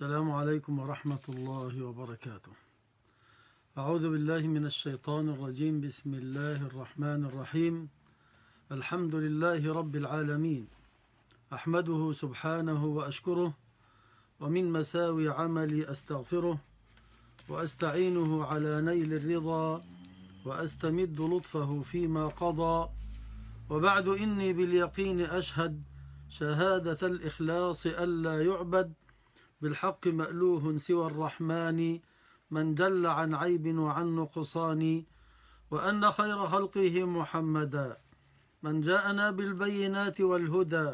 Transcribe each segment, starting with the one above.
السلام عليكم ورحمة الله وبركاته. أعوذ بالله من الشيطان الرجيم. بسم الله الرحمن الرحيم. الحمد لله رب العالمين، أحمده سبحانه وأشكره، ومن مساوي عملي أستغفره، وأستعينه على نيل الرضا، وأستمد لطفه فيما قضى. وبعد إني باليقين أشهد شهادة الإخلاص ألا يعبد بالحق مألوه سوى الرحمن من دل عن عيب وعن نقصان، وأن خير خلقه محمدا من جاءنا بالبينات والهدى،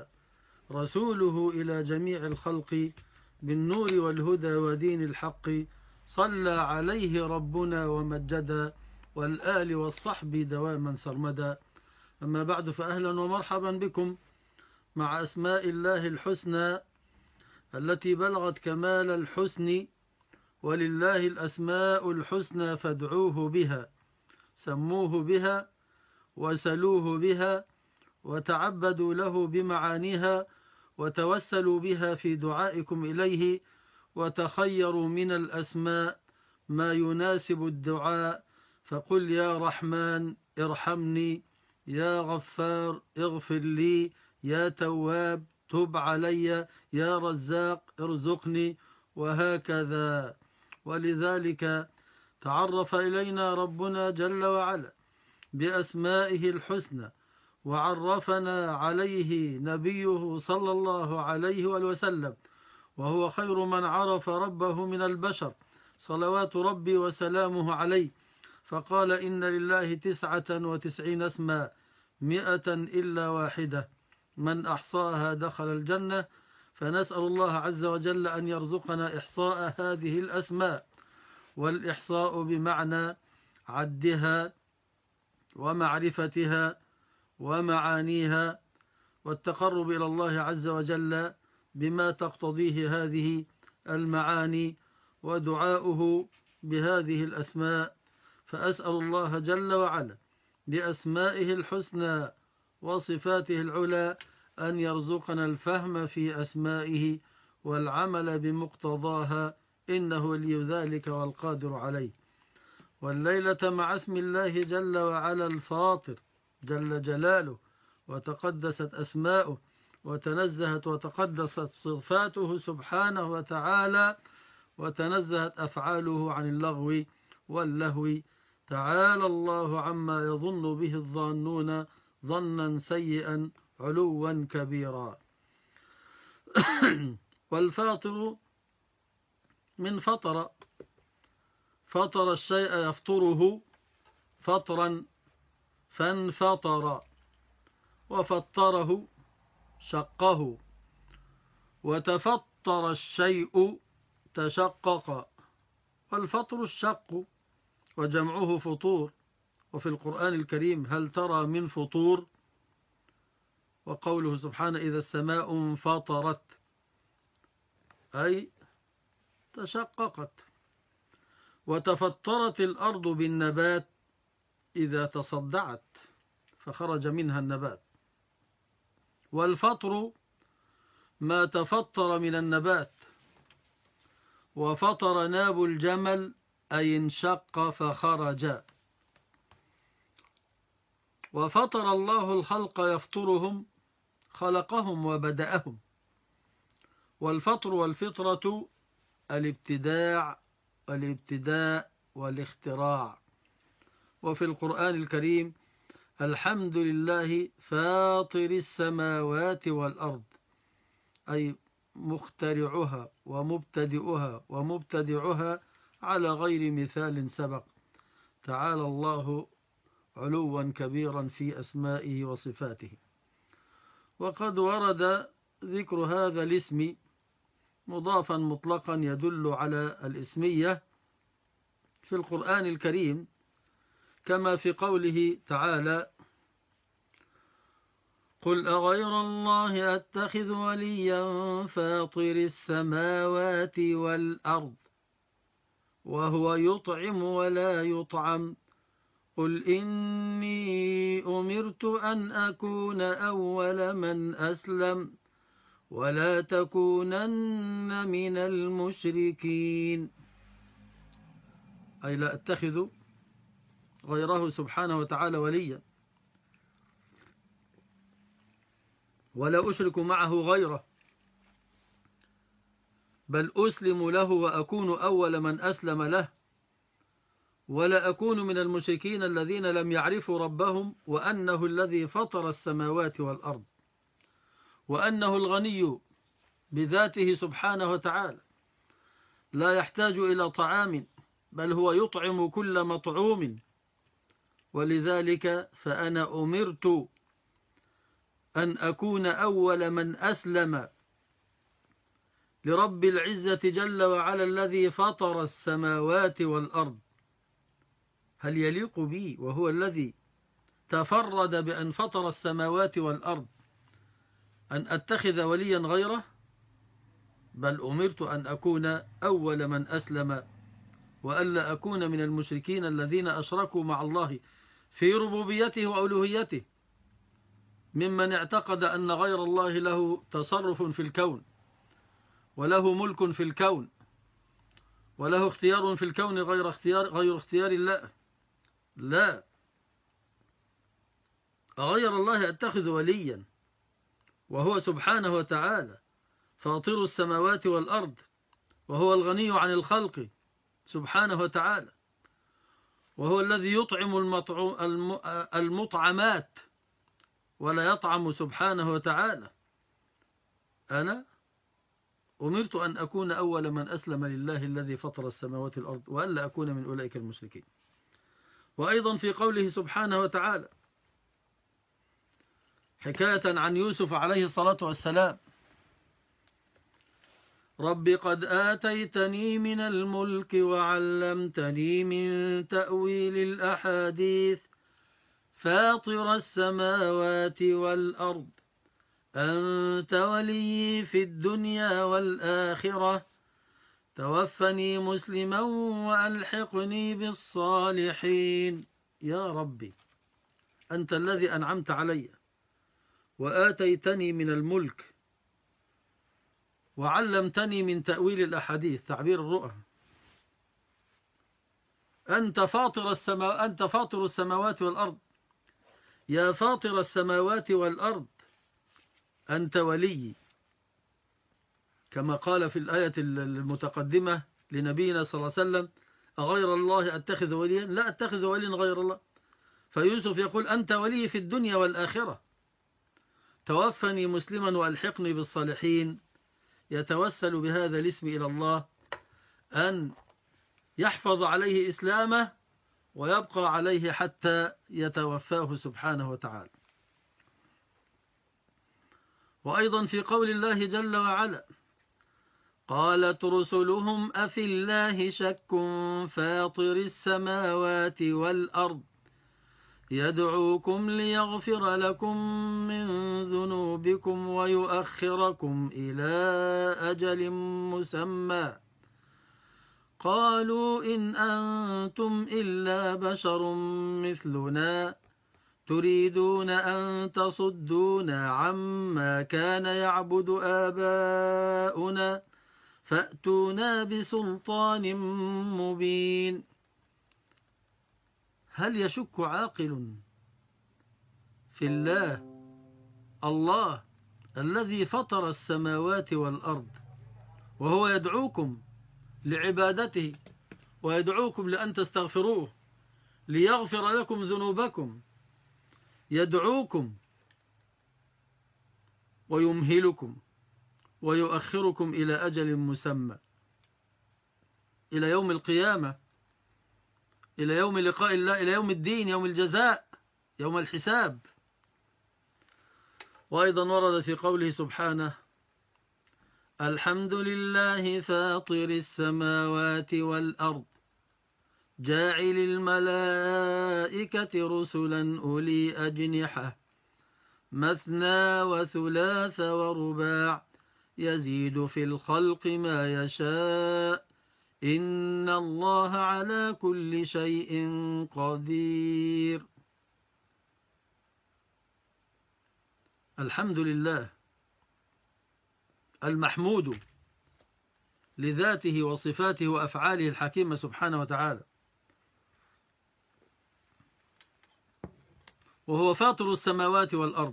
رسوله إلى جميع الخلق بالنور والهدى ودين الحق، صلى عليه ربنا ومجدا، والآل والصحب دواما سرمدا. أما بعد، فأهلا ومرحبا بكم مع أسماء الله الحسنى التي بلغت كمال الحسن، ولله الأسماء الحسنى فادعوه بها، سموه بها وسلوه بها، وتعبدوا له بمعانيها، وتوسلوا بها في دعائكم إليه، وتخيروا من الأسماء ما يناسب الدعاء، فقل يا رحمن ارحمني، يا غفار اغفر لي، يا تواب تب علي، يا رزاق ارزقني، وهكذا. ولذلك تعرف إلينا ربنا جل وعلا بأسمائه الحسنى، وعرفنا عليه نبيه صلى الله عليه وسلم، وهو خير من عرف ربه من البشر، صلوات ربي وسلامه عليه، فقال إن لله 99 اسما 100 إلا واحدة، من أحصاها دخل الجنة. فنسأل الله عز وجل أن يرزقنا إحصاء هذه الأسماء، والإحصاء بمعنى عدها ومعرفتها ومعانيها، والتقرب إلى الله عز وجل بما تقتضيه هذه المعاني، ودعاؤه بهذه الأسماء. فأسأل الله جل وعلا بأسمائه الحسنى وصفاته العلى أن يرزقنا الفهم في أسمائه والعمل بمقتضاها، إنه ولي ذلك والقادر عليه. والليلة مع اسم الله جل وعلا الفاطر جل جلاله، وتقدست أسماؤه، وتنزهت وتقدست صفاته سبحانه وتعالى، وتنزهت أفعاله عن اللغو واللهو. تعالى الله عما يظن به الظانون ظنا سيئا علوا كبيرا. والفاطر من فطر، فطر الشيء يفطره فطرا فانفطر، وفطره شقه، وتفطر الشيء تشقق. والفطر الشق وجمعه فطور، وفي القرآن الكريم هل ترى من فطور، وقوله سبحانه إذا السماء انفطرت أي تشققت. وتفطرت الأرض بالنبات إذا تصدعت فخرج منها النبات. والفطر ما تفطر من النبات. وفطر ناب الجمل أي انشق فخرج. وفطر الله الخلق يفطرهم، خلقهم وبدأهم. والفطر والفطرة الابتداع والابتداء والاختراع. وفي القرآن الكريم الحمد لله فاطر السماوات والأرض أي مخترعها ومبتدئها ومبتدعها على غير مثال سبق. تعالى الله علوا كبيرا في أسمائه وصفاته. وقد ورد ذكر هذا الاسم مضافا مطلقا يدل على الاسمية في القرآن الكريم، كما في قوله تعالى قل أغير الله أتخذ وليا فاطر السماوات والأرض وهو يطعم ولا يطعم قل إني أمرت أن أكون أول من أسلم ولا تكونن من المشركين، أي لا أتخذ غيره سبحانه وتعالى وليا، ولا أشرك معه غيره، بل أسلم له وأكون أول من أسلم له، ولا أكون من المشركين الذين لم يعرفوا ربهم وأنه الذي فطر السماوات والأرض، وأنه الغني بذاته سبحانه وتعالى، لا يحتاج إلى طعام، بل هو يطعم كل مطعوم. ولذلك فأنا أمرت أن أكون أول من أسلم لرب العزة جل وعلا الذي فطر السماوات والأرض. هل يليق بي وهو الذي تفرد بأن فطر السماوات والأرض أن أتخذ وليا غيره؟ بل أمرت أن أكون أول من أسلم، وألا أكون من المشركين الذين أشركوا مع الله في ربوبيته وألوهيته، ممن اعتقد أن غير الله له تصرف في الكون، وله ملك في الكون، وله اختيار في الكون غير اختيار الله. لا، غير الله أتخذ وليا، وهو سبحانه وتعالى فاطر السماوات والأرض، وهو الغني عن الخلق سبحانه وتعالى، وهو الذي يطعم المطعمات ولا يطعم سبحانه وتعالى. أنا أمرت أن أكون أول من أسلم لله الذي فطر السماوات والأرض، وألا أكون من أولئك المشركين. وأيضا في قوله سبحانه وتعالى حكاية عن يوسف عليه الصلاة والسلام: رب قد آتيتني من الملك وعلمتني من تأويل الأحاديث فاطر السماوات والأرض أنت ولي في الدنيا والآخرة توفني مسلما وألحقني بالصالحين. يا ربي، أنت الذي أنعمت علي وآتيتني من الملك وعلمتني من تأويل الأحاديث، تعبير الرؤى. أنت فاطر السماوات والأرض، يا فاطر السماوات والأرض أنت ولي، كما قال في الآية المتقدمة لنبينا صلى الله عليه وسلم: أغير الله أتخذ وليا؟ لا أتخذ وليا غير الله. فيوسف يقول: أنت ولي في الدنيا والآخرة توفني مسلما وألحقني بالصالحين، يتوسل بهذا الاسم إلى الله أن يحفظ عليه إسلامه ويبقى عليه حتى يتوفاه سبحانه وتعالى. وأيضا في قول الله جل وعلا: قالت رسلهم أفي الله شك فاطر السماوات والأرض يدعوكم ليغفر لكم من ذنوبكم ويؤخركم إلى أجل مسمى قالوا إن أنتم إلا بشر مثلنا تريدون أن تصدونا عما كان يعبد آباؤنا فأتونا بسلطان مبين. هل يشك عاقل في الله الذي فطر السماوات والأرض وهو يدعوكم لعبادته ويدعوكم لأن تستغفروه ليغفر لكم ذنوبكم، يدعوكم ويمهلكم ويؤخركم إلى أجل مسمى، إلى يوم القيامة، إلى يوم لقاء الله، إلى يوم الدين، يوم الجزاء، يوم الحساب. وأيضا ورد في قوله سبحانه: الحمد لله فاطر السماوات والأرض جاعل الملائكة رسلا أولي أجنحة مثنى وثلاث ورباع يزيد في الخلق ما يشاء إن الله على كل شيء قدير. الحمد لله المحمود لذاته وصفاته وأفعاله الحكيمة سبحانه وتعالى، وهو فاطر السماوات والأرض.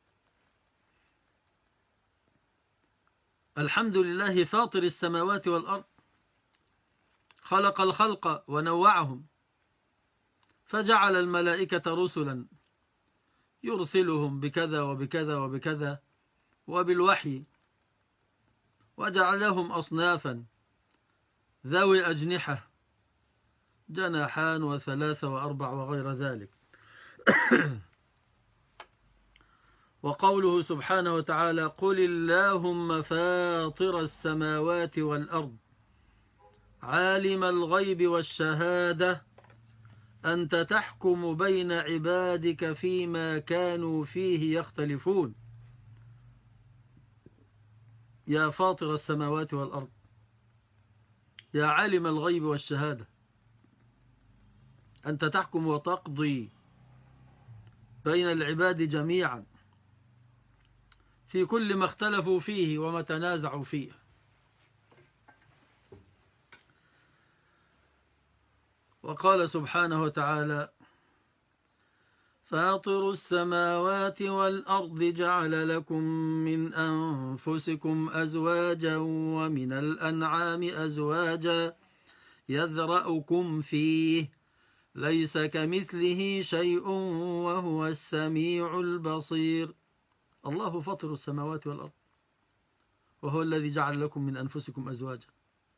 الحمد لله فاطر السماوات والأرض، خلق الخلق ونوعهم، فجعل الملائكة رسلا يرسلهم بكذا وبكذا وبكذا وبالوحي، وجعلهم أصنافا ذوي أجنحة، جناحان وثلاثة وأربع وغير ذلك. وقوله سبحانه وتعالى: قل اللهم فاطر السماوات والأرض عالم الغيب والشهادة أنت تحكم بين عبادك فيما كانوا فيه يختلفون. يا فاطر السماوات والأرض، يا عالم الغيب والشهادة، أنت تحكم وتقضي بين العباد جميعا في كل ما اختلفوا فيه وما تنازعوا فيه. وقال سبحانه وتعالى: فاطر السماوات والأرض جعل لكم من أنفسكم أزواجا ومن الأنعام أزواجا يذرأكم فيه ليس كمثله شيء وهو السميع البصير. الله فاطر السماوات والأرض، وهو الذي جعل لكم من أنفسكم أزواجا،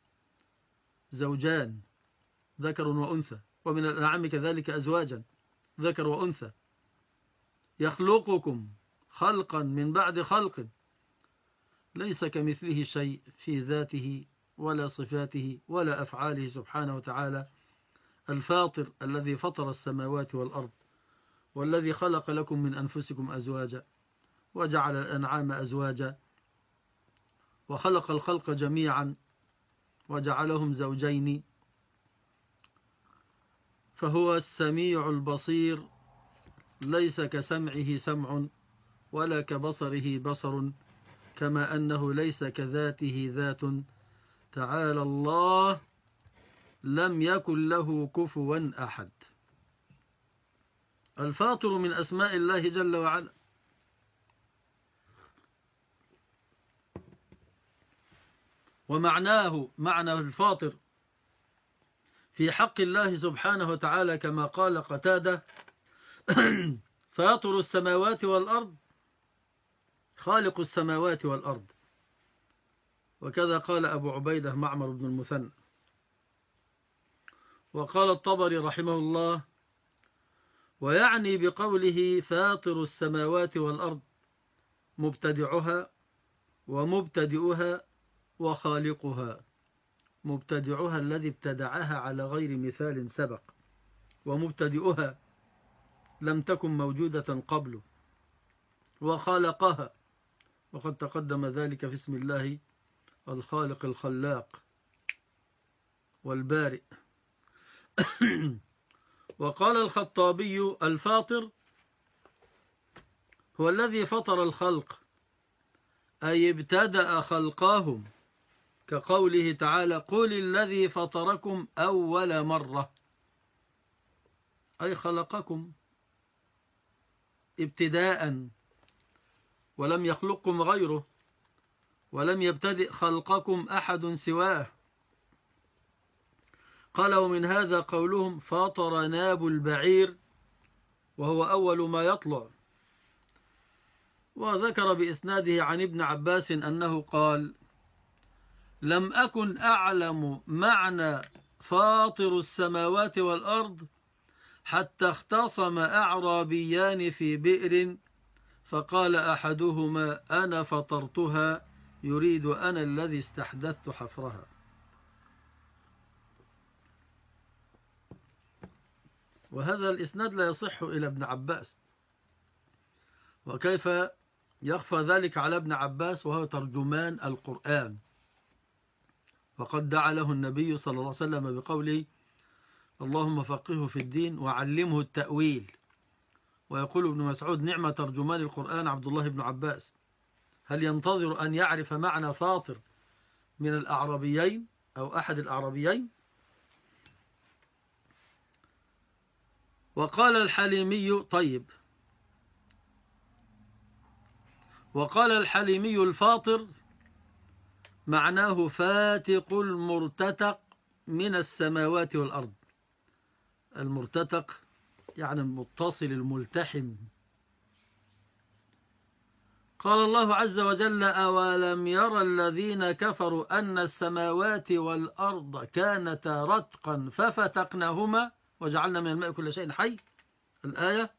زوجان ذكر وأنثى، ومن الأنعام كذلك أزواجا ذكر وأنثى، يخلقكم خلقا من بعد خلق ليس كمثله شيء في ذاته ولا صفاته ولا أفعاله سبحانه وتعالى. الفاطر الذي فطر السماوات والأرض، والذي خلق لكم من أنفسكم أزواجا وجعل الأنعام أزواجا وخلق الخلق جميعا وجعلهم زوجين، فهو السميع البصير، ليس كسمعه سمع ولا كبصره بصر، كما أنه ليس كذاته ذات، تعالى الله لم يكن له كفوا أحد. الفاطر من أسماء الله جل وعلا، ومعناه معنى الفاطر في حق الله سبحانه وتعالى كما قال قتادة: فاطر السماوات والأرض خالق السماوات والأرض. وكذا قال أبو عبيدة معمر بن المثنى. وقال الطبري رحمه الله: ويعني بقوله فاطر السماوات والأرض مبتدعها ومبتدئها وخالقها. مبتدعها الذي ابتدعها على غير مثال سبق، ومبتدئها لم تكن موجودة قبله، وخلقها وقد تقدم ذلك في اسم الله الخالق الخلاق والبارئ. وقال الخطابي: الفاطر هو الذي فطر الخلق، أي ابتدأ خلقهم، كقوله تعالى: قل الذي فطركم أول مرة، أي خلقكم ابتداء ولم يخلقكم غيره، ولم يبتدئ خلقكم أحد سواه. قال: ومن هذا قولهم فاطر ناب البعير، وهو أول ما يطلع. وذكر بإسناده عن ابن عباس أنه قال: لم أكن أعلم معنى فاطر السماوات والأرض حتى اختصم أعرابيان في بئر، فقال أحدهما: أنا فطرتها، يريد أنا الذي استحدثت حفرها. وهذا الإسناد لا يصح إلى ابن عباس، وكيف يخفى ذلك على ابن عباس وهو ترجمان القرآن، وقد دعا له النبي صلى الله عليه وسلم بقوله: اللهم فقهه في الدين وعلمه التأويل. ويقول ابن مسعود: نعم ترجمان القرآن عبد الله بن عباس. هل ينتظر أن يعرف معنى فاطر من الأعرابيين أو أحد الأعرابيين؟ وقال الحليمي طيب، وقال الحليمي الفاطر معناه فاتق المرتتق من السماوات والأرض. المرتتق يعني المتصل الملتحم. قال الله عز وجل: أولم يرى الذين كفروا أن السماوات والأرض كانتا رتقا ففتقناهما وجعلنا من الماء كل شيء حي. الآية.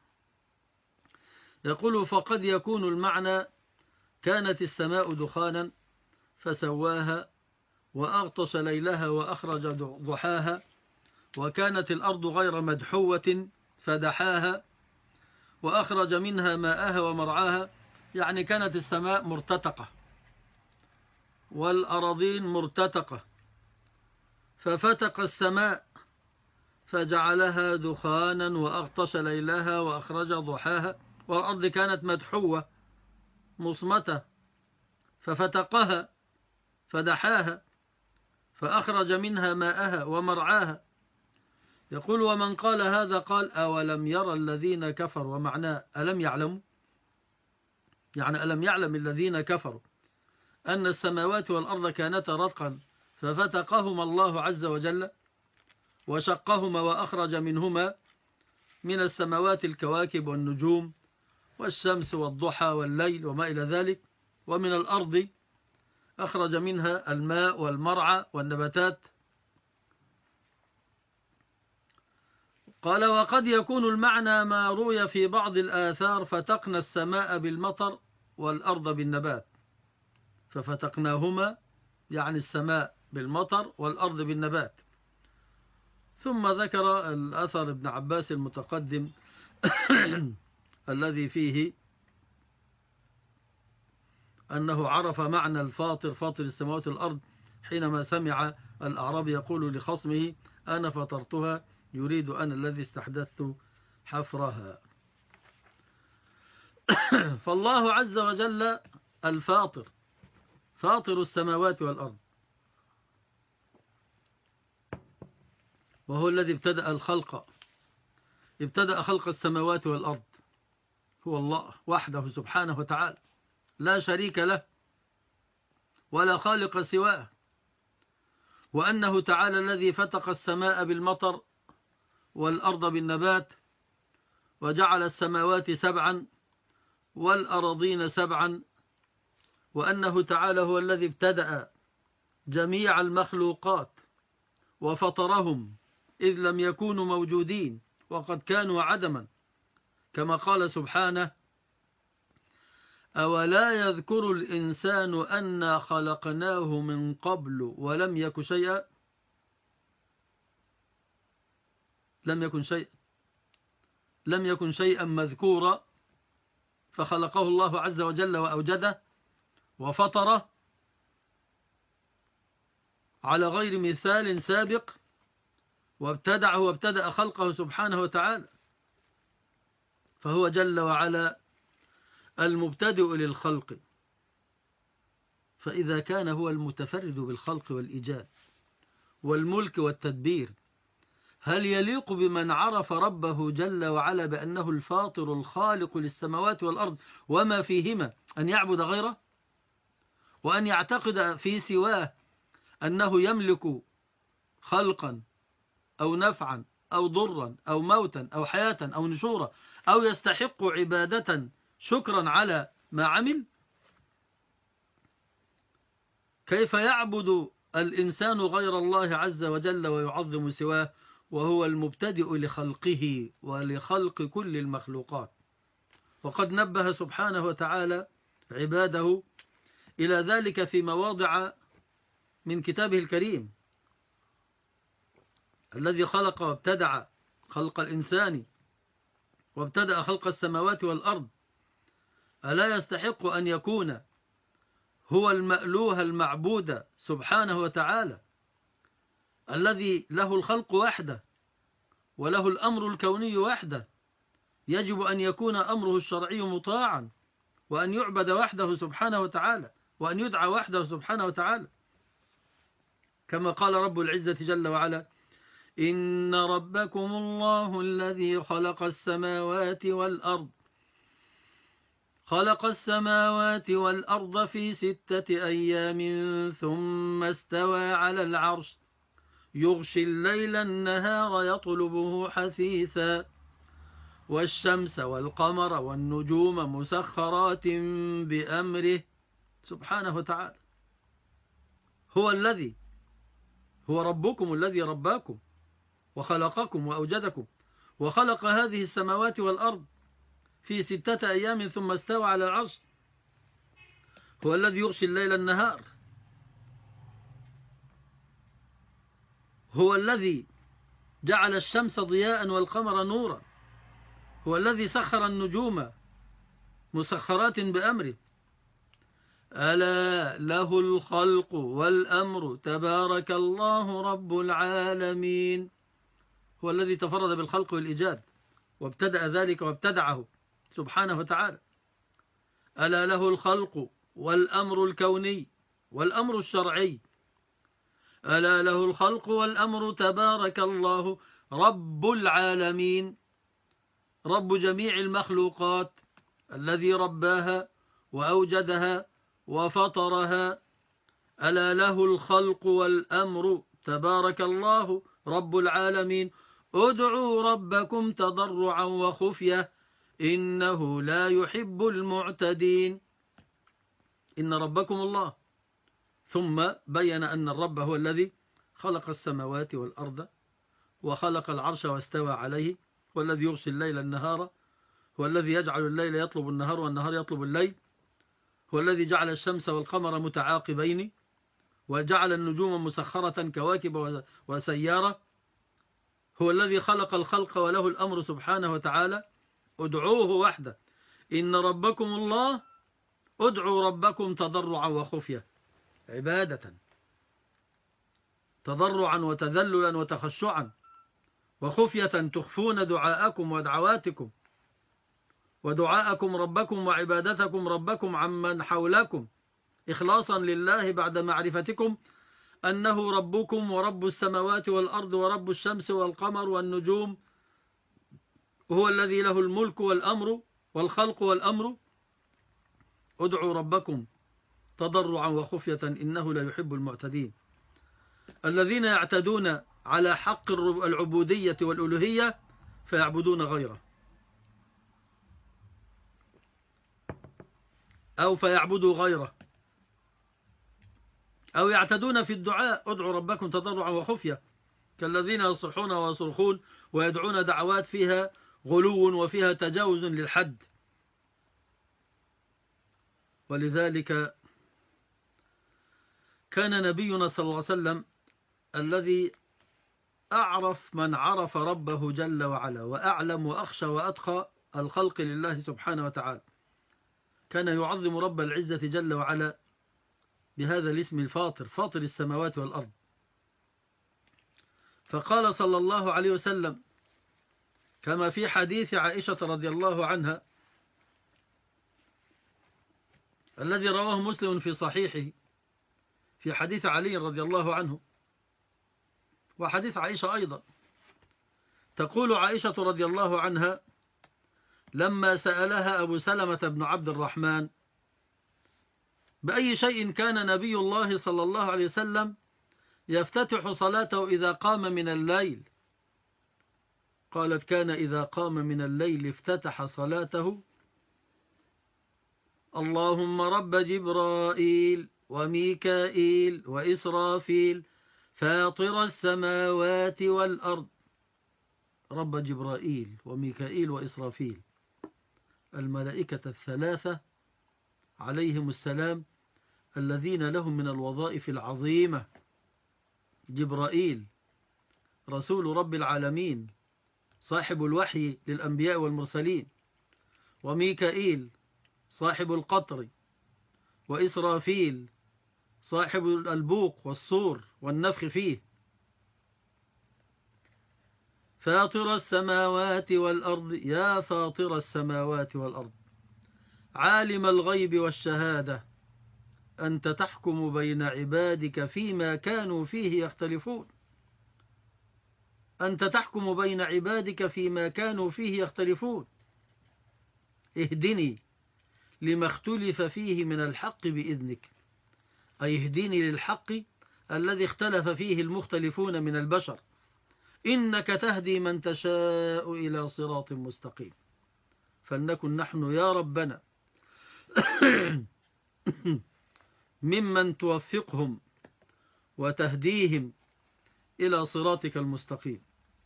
يقول: فقد يكون المعنى كانت السماء دخانا فسواها وأغطش ليلها وأخرج ضحاها، وكانت الأرض غير مدحوة فدحاها وأخرج منها ماءها ومرعاها. يعني كانت السماء مرتتقة والأراضين مرتتقة، ففتق السماء فجعلها دخانا وأغطش ليلها وأخرج ضحاها، والأرض كانت مدحوة مصمتة ففتقها فدحاها فأخرج منها ماءها ومرعاها. يقول: ومن قال هذا قال: أولم يرى الذين كفروا، ومعناه ألم يعلموا، يعني ألم يعلم الذين كفروا أن السماوات والأرض كانتا رتقا ففتقهما الله عز وجل وشقهما وأخرج منهما من السماوات الكواكب والنجوم والشمس والضحى والليل وما إلى ذلك، ومن الأرض أخرج منها الماء والمرعى والنباتات. قال: وقد يكون المعنى ما روي في بعض الآثار: فتقنا السماء بالمطر والأرض بالنبات، ففتقناهما يعني السماء بالمطر والأرض بالنبات. ثم ذكر الأثر ابن عباس المتقدم الذي فيه أنه عرف معنى الفاطر، فاطر السماوات والأرض، حينما سمع الأعرابي يقول لخصمه: أنا فطرتها، يريد أنا الذي استحدثت حفرها. فالله عز وجل الفاطر، فاطر السماوات والأرض، وهو الذي ابتدأ الخلق، ابتدأ خلق السماوات والأرض. هو الله وحده سبحانه وتعالى، لا شريك له ولا خالق سواه. وأنه تعالى الذي فتق السماء بالمطر والأرض بالنبات، وجعل السماوات سبعا والأراضين سبعا. وأنه تعالى هو الذي ابتدأ جميع المخلوقات وفطرهم إذ لم يكونوا موجودين وقد كانوا عدما، كما قال سبحانه: أولا يذكر الإنسان أنا خلقناه من قبل ولم يك شيئا. لم يكن شيئا مذكورا، فخلقه الله عز وجل وأوجده وفطره على غير مثال سابق، وابتدأ خلقه سبحانه وتعالى. فهو جل وعلا المبتدئ للخلق. فإذا كان هو المتفرد بالخلق والإيجاد والملك والتدبير، هل يليق بمن عرف ربه جل وعلا بأنه الفاطر الخالق للسماوات والأرض وما فيهما أن يعبد غيره، وأن يعتقد في سواه أنه يملك خلقا أو نفعا أو ضرا أو موتا أو حياة أو نشورا، أو يستحق عبادة شكرا على ما عمل؟ كيف يعبد الإنسان غير الله عز وجل ويعظم سواه وهو المبتدئ لخلقه ولخلق كل المخلوقات؟ وقد نبه سبحانه وتعالى عباده إلى ذلك في مواضع من كتابه الكريم. الذي خلق وابتدع خلق الإنسان وابتدأ خلق السماوات والأرض، ألا يستحق أن يكون هو المألوه المعبود سبحانه وتعالى، الذي له الخلق وحده وله الأمر الكوني وحده؟ يجب أن يكون أمره الشرعي مطاعا وأن يعبد وحده سبحانه وتعالى، وأن يدعى وحده سبحانه وتعالى، كما قال رب العزة جل وعلا: إن ربكم الله الذي خلق السماوات والأرض في 6 أيام ثم استوى على العرش يغشي الليل النهار يطلبه حثيثا والشمس والقمر والنجوم مسخرات بأمره سبحانه وتعالى. هو ربكم الذي رباكم وخلقكم وأوجدكم وخلق هذه السماوات والأرض في 6 أيام ثم استوى على العرش. هو الذي يغشي الليل النهار، هو الذي جعل الشمس ضياء والقمر نورا، هو الذي سخر النجوم مسخرات بأمره. ألا له الخلق والأمر تبارك الله رب العالمين. هو الذي تفرد بالخلق والإيجاد وابتدأ ذلك وابتدعه سبحانه وتعالى. ألا له الخلق والأمر الكوني والأمر الشرعي. ألا له الخلق والأمر تبارك الله رب العالمين، رب جميع المخلوقات، الذي رباها وأوجدها وفطرها. ألا له الخلق والأمر تبارك الله رب العالمين. ادعوا ربكم تضرعا وخفية إنه لا يحب المعتدين. إن ربكم الله، ثم بين أن الرب هو الذي خلق السماوات والأرض وخلق العرش واستوى عليه، والذي يغشي الليل النهار، هو الذي يجعل الليل يطلب النهار والنهار يطلب الليل، هو الذي جعل الشمس والقمر متعاقبين وجعل النجوم مسخرة كواكب وسيارة، هو الذي خلق الخلق وله الأمر سبحانه وتعالى. ادعوه وحده. إن ربكم الله، ادعوا ربكم تضرعا وخفية، عبادة، تضرعا وتذللا وتخشعا، وخفية تخفون دعاءكم ودعواتكم ودعاءكم ربكم وعبادتكم ربكم عمن حولكم، إخلاصا لله بعد معرفتكم أنه ربكم ورب السماوات والأرض ورب الشمس والقمر والنجوم، وهو الذي له الملك والأمر والخلق والأمر. ادعوا ربكم تضرعا وخفية إنه لا يحب المعتدين، الذين يعتدون على حق العبودية والألوهية فيعبدون غيره أو فيعبدوا غيره، أو يعتدون في الدعاء. ادعوا ربكم تضرعا وخفية، كالذين يصرخون ويصرخون ويدعون دعوات فيها غلو وفيها تجاوز للحد. ولذلك كان نبينا صلى الله عليه وسلم الذي أعرف من عرف ربه جل وعلا وأعلم وأخشى وأتقى الخلق لله سبحانه وتعالى، كان يعظم رب العزة جل وعلا بهذا الاسم الفاطر، فاطر السماوات والأرض. فقال صلى الله عليه وسلم كما في حديث عائشة رضي الله عنها الذي رواه مسلم في صحيحه، في حديث علي رضي الله عنه وحديث عائشة أيضا. تقول عائشة رضي الله عنها لما سألها أبو سلمة بن عبد الرحمن بأي شيء كان نبي الله صلى الله عليه وسلم يفتتح صلاته إذا قام من الليل، قالت كان إذا قام من الليل افتتح صلاته اللهم رب جبرائيل وميكائيل وإسرافيل فاطر السماوات والأرض. رب جبرائيل وميكائيل وإسرافيل، الملائكة الثلاثة عليهم السلام، الذين لهم من الوظائف العظيمة. جبرائيل رسول رب العالمين صاحب الوحي للأنبياء والمرسلين، وميكائيل صاحب القطر، وإسرافيل صاحب البوق والصور والنفخ فيه. فاطر السماوات والأرض، يا فاطر السماوات والأرض عالم الغيب والشهادة أنت تحكم بين عبادك فيما كانوا فيه يختلفون. أنت تحكم بين عبادك فيما كانوا فيه يختلفون. اهدني لما اختلف فيه من الحق بإذنك، أي اهدني للحق الذي اختلف فيه المختلفون من البشر، إنك تهدي من تشاء إلى صراط مستقيم. فلنكن نحن يا ربنا ممن توفقهم وتهديهم إلى صراطك المستقيم.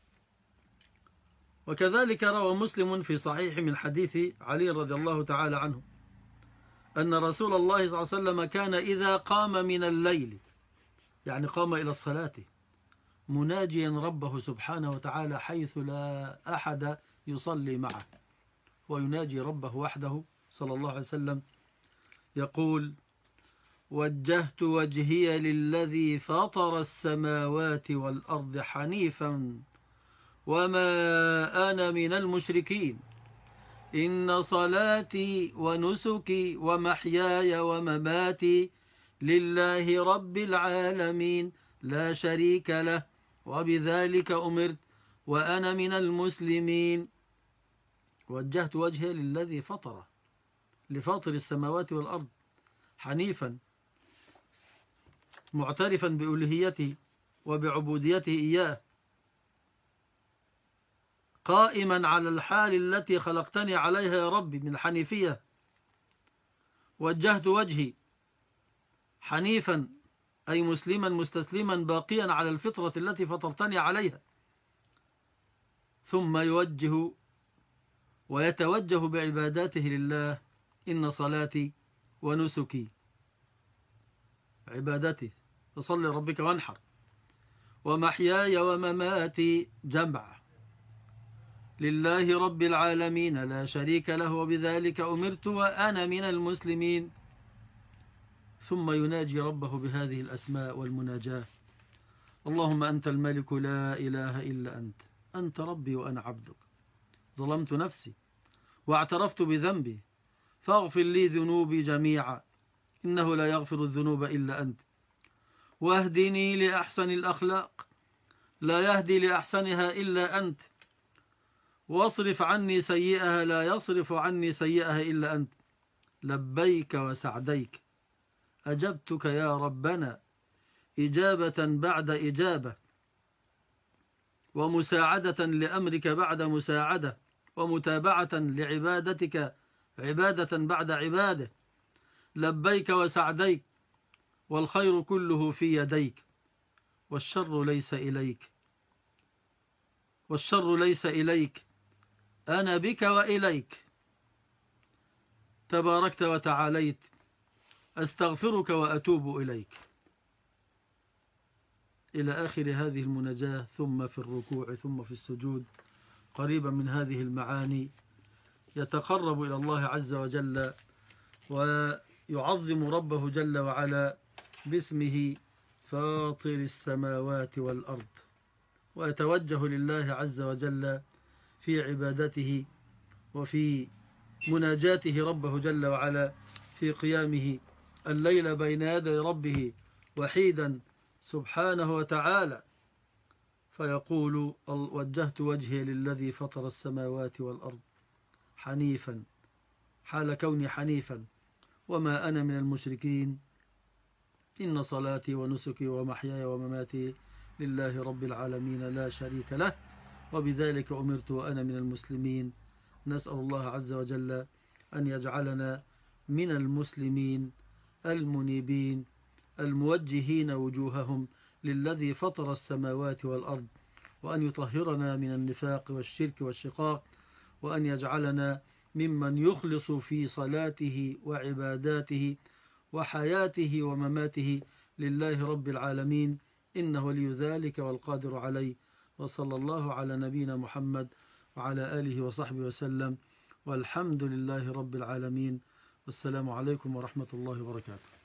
وكذلك روى مسلم في صحيح من حديث علي رضي الله تعالى عنه أن رسول الله صلى الله عليه وسلم كان إذا قام من الليل، يعني قام إلى الصلاة، مناجيا ربه سبحانه وتعالى حيث لا أحد يصلي معه، ويناجي ربه وحده صلى الله عليه وسلم، يقول: وجهت وجهي للذي فطر السماوات والأرض حنيفا وما أنا من المشركين، إن صلاتي ونسكي ومحياي ومماتي لله رب العالمين لا شريك له وبذلك أمرت وأنا من المسلمين. وجهت وجهي للذي فطره، لفاطر السماوات والأرض، حنيفا معترفا بألوهيته وبعبوديته إياه، قائما على الحال التي خلقتني عليها يا ربي من الحنيفية. وجهت وجهي حنيفا أي مسلما مستسلما باقيا على الفطرة التي فطرتني عليها. ثم يوجه ويتوجه بعباداته لله: إن صلاتي ونسكي، عبادتي فصل ربك وانحر، ومحياي ومماتي جمع لله رب العالمين لا شريك له وبذلك أمرت وأنا من المسلمين. ثم يناجي ربه بهذه الأسماء والمناجاة: اللهم أنت الملك لا إله إلا أنت، أنت ربي وأنا عبدك، ظلمت نفسي واعترفت بذنبي فاغفر لي ذنوبي جميعا، إنه لا يغفر الذنوب إلا أنت، واهدني لأحسن الأخلاق لا يهدي لأحسنها إلا أنت، واصرف عني سيئها لا يصرف عني سيئها إلا أنت، لبيك وسعديك، أجبتك يا ربنا إجابة بعد إجابة، ومساعدة لأمرك بعد مساعدة، ومتابعة لعبادتك عبادة بعد عبادة، لبيك وسعديك، والخير كله في يديك، والشر ليس إليك، والشر ليس إليك، أنا بك وإليك، تباركت وتعاليت، أستغفرك وأتوب إليك، إلى آخر هذه المناجاة. ثم في الركوع ثم في السجود قريبا من هذه المعاني يتقرب إلى الله عز وجل ويعظم ربه جل وعلا باسمه فاطر السماوات والأرض، ويتوجه لله عز وجل في عبادته وفي مناجاته ربه جل وعلا في قيامه الليل بين يدي ربه وحيدا سبحانه وتعالى، فيقول: وجهت وجهي للذي فطر السماوات والأرض حنيفا، حال كوني حنيفا، وما أنا من المشركين، إن صلاتي ونسكي ومحياي ومماتي لله رب العالمين لا شريك له وبذلك أمرت وأنا من المسلمين. نسأل الله عز وجل أن يجعلنا من المسلمين المنيبين الموجهين وجوههم للذي فطر السماوات والأرض، وأن يطهرنا من النفاق والشرك والشقاق، وأن يجعلنا ممن يخلص في صلاته وعباداته وحياته ومماته لله رب العالمين، إنه ولي ذلك والقادر عليه. وصلى الله على نبينا محمد وعلى آله وصحبه وسلم، والحمد لله رب العالمين، والسلام عليكم ورحمة الله وبركاته.